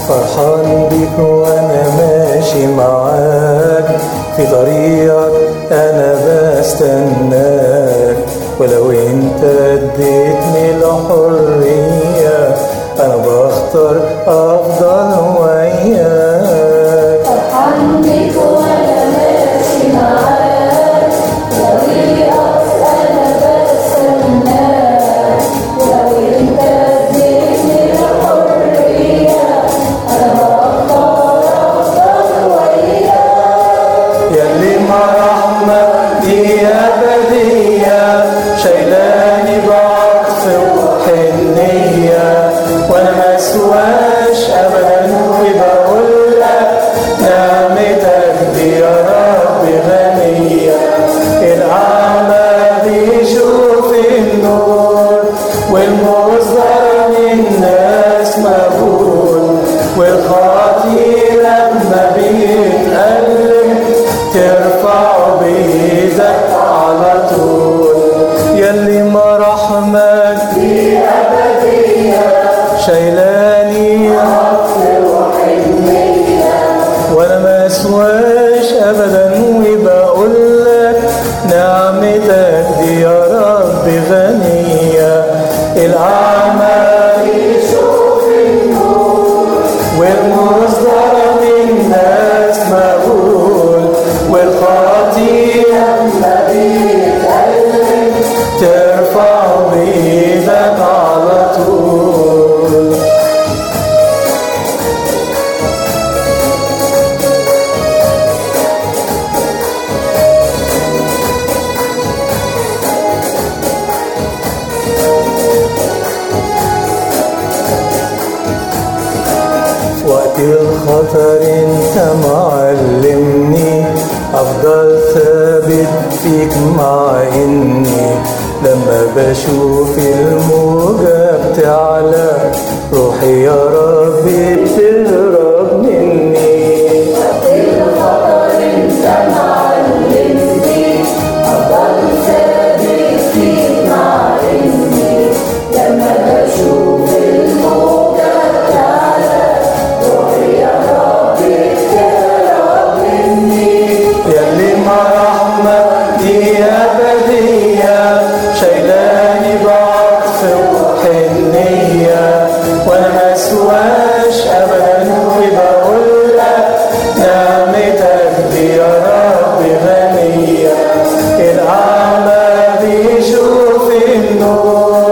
فرحان بيك وانا ماشي معاك في طريقك، انا بستناك. ولو انت اديتني الحرية انا بختار افضل وياك. فرحان بيك وانا ماشي معاك في طريقك، انا بستناك. ولو انت اديتني الحرية انا بختار افضل وياك. ياللي مراحمك دي أبدية شايلاني بعطف وحنية، وأنا مسواش أبدا وبقولك نعمتك دي يا رب غنية. الأعمى بيشوف النور، والمصدر من الناس مقبول، والخاطي لما بيتألم ترفعه بإيدك على طول. ياللي مراحمك دي أبدية شايلاني عطف وحنية، وانا مسواش ابدا وبقولك نعمتك دي يا رب غنية. الأعمى بيشوف النور، والمصدر من الناس مقبول، والخاطي لما بيتألم ترفعه بإيدك على طول. وقت الخطر انت معلمني افضل ثابت فيك، مع اني لما بشوف الموجة بتعلى روحي يا ربي بتهرب مني. وقت الخطر انت معلمني افضل ثابت فيك، مع اني لما بشوف الموجة بتعلى روحي يا ربي بتهرب مني. ياللي مراحمك دي أبدية شايلاني بعطف وحنية، وانا مسواش ابدا وبقولك نعمتك دي يا رب غنية. الأعمى بيشوف النور، والمصدر من الناس مقبول، والخاطي لما بيتألم ترفعه بإيدك على طول. ياللي مراحمك دي أبدية شايلاني بعطف وحنية، وانا مسواش ابدا وبقولك نعمتك دي يا رب غنية. الأعمى بيشوف النور،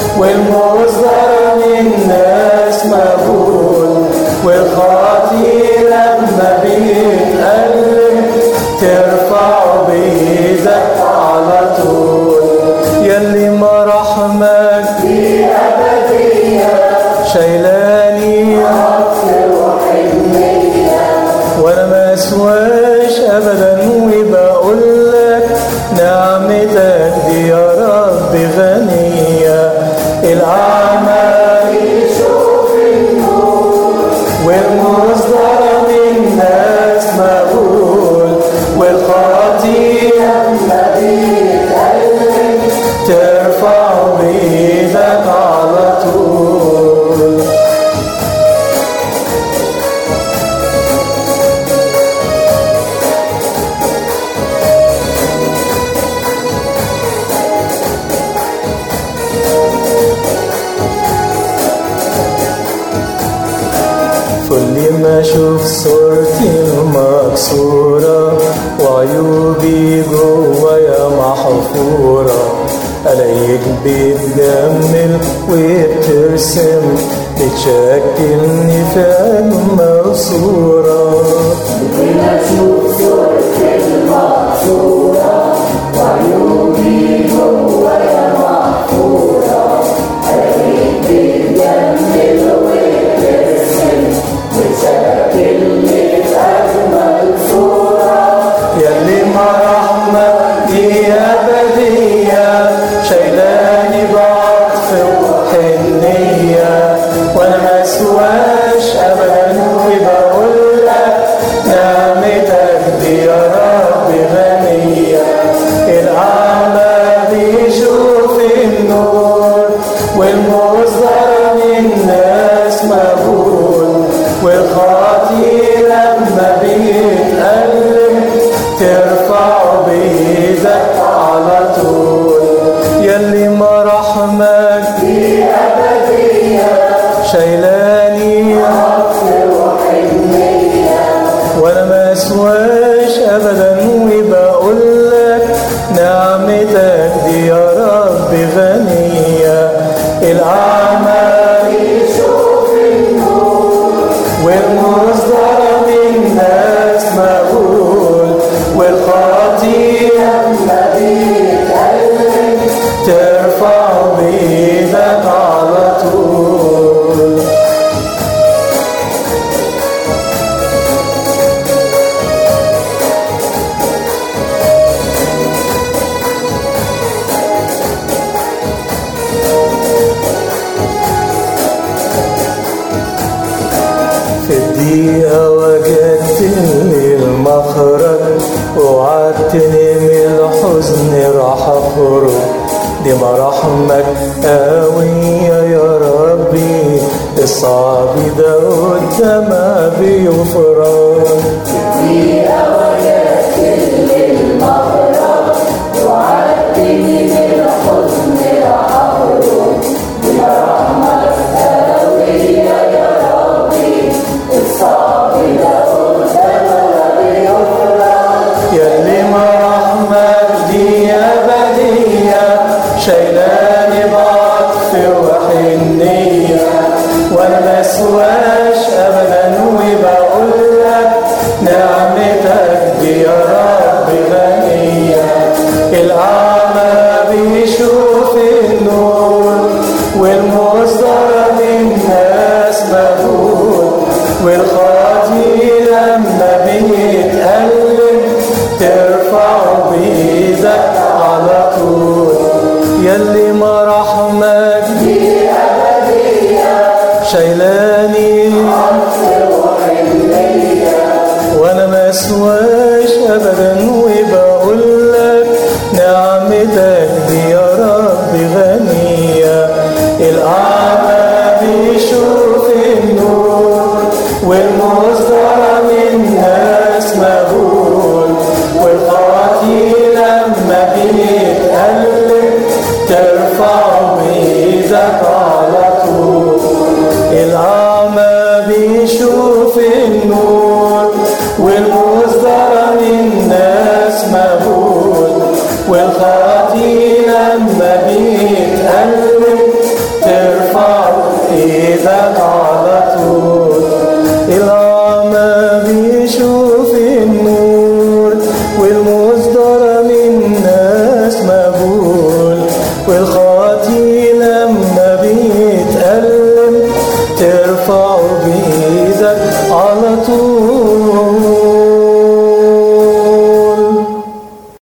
والخاطي لما بيتألم ترفعه بإيدك على طول. ياللي مراحمك دي أبدية شايلاني عطف وحنية، وانا مسواش ابدا وبقولك نعمتك دي يا رب غنية. الأعمى بيشوف النور، والمصدر من الناس مقبول، والخاطي لما بيتألم ترفعه بإيدك على طول. كل ما اشوف صورتي المكسورة وعيوبي جوايا محفورة، الاقيك بتجمل وبترسم، بتشكلني في اجمل صورة. كل ما أشوف صورتي المقصورة وعيوبي جوايا محفورة، ألاقيك بتجمل وبترسم، بتشكلني في أجمل صورة. ياللي مراحمك دي أبدية شايلاني بعطف وحنية، وانا مسواش ابدا وبقولك نعمتك دي يا رب غنية. الأعمى بيشوف النور، والمصدر من الناس مقبول، والخاطي لما بيتألم ترفع بإيدك على طول. يلي مراحمك دي أبدية شايلاني عطر وحنية وانا ما اسواش ابدا وبقولك نعمتك دي يا رب غنية. الأعمى يشوف النور والمصدر من ناس مقبول والخاطي لما بيتألم ترفع بإيدك على طول. في الدقيقة وجدت لي المخرج ووعدتني من الحزن راح أخرج. دي مراحمك قوية يا ربي الصعب ده قدامها بيفرج. دي أوجات للمغرب وعدتني من الحزن راح أخرج. برحمتك قوية يا ربي الصعب ده قدامها بيفرج. يلي مراحمك دي أبدية شايلاني بعطف وحنية وانا مسواش ابدا وبقولك نعمتك دي يا رب غنية. الأعمى بيشوف النور والمصدر من ناس مقبول والخاطي لما بيتألم ترفع بإيدك على طول. يلي مراحمك دي أبدية شايلاني عطر وحنية وانا ما اسواش ابدا وبقولك نعمتك دي يا رب غنية. الأعمى بيشوف النور والمصدر من ناس مقبول والخاطي لما بيتألم ترفع بإيدك على طول. الأعمى بيشوف النور والمصدر من ناس مقبول والخاطي لما بيتألم ترفع إيدك